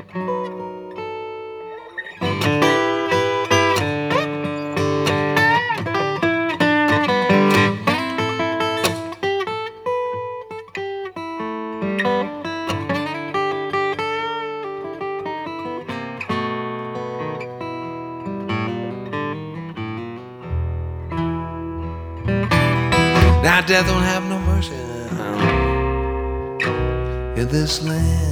Now death don't have no mercy in this land.